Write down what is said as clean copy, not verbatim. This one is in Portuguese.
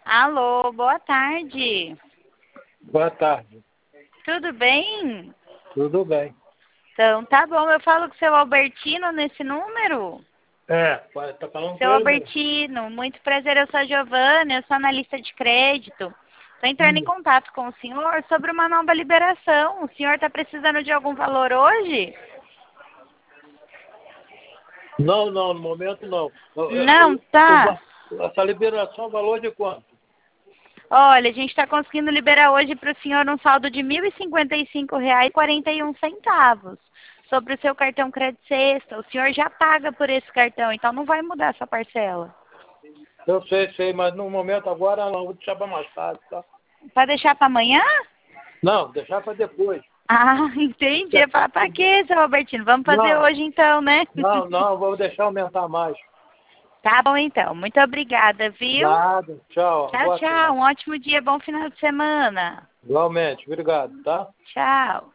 Alô, boa tarde. Boa tarde. Tudo bem? Tudo bem. Então, tá bom. Eu falo com o seu Albertino nesse número? Tá falando com Seu ele mesmo. Albertino, muito prazer. Eu sou a Giovana, eu sou analista de crédito. Estou entrando em contato com o senhor sobre uma nova liberação. O senhor está precisando de algum valor hoje? Não, no momento não. Não, tá. Essa liberação, valor de quanto? Olha, a gente está conseguindo liberar hoje para o senhor um saldo de R$ 1.055,41 sobre o seu cartão Crédito Sexta. O senhor já paga por esse cartão, então não vai mudar essa parcela. Eu sei, mas no momento agora não, vou deixar para mais tarde, tá? Para deixar para amanhã? Não, deixar para depois. Ah, entendi. Para quê, seu Albertino? Vamos fazer Não, hoje então, né? vou deixar aumentar mais. Tá bom então. Muito obrigada, viu? Nada, tchau. Tchau, Boa tchau. tarde. Um ótimo dia, bom final de semana. Igualmente, obrigado, tá? Tchau.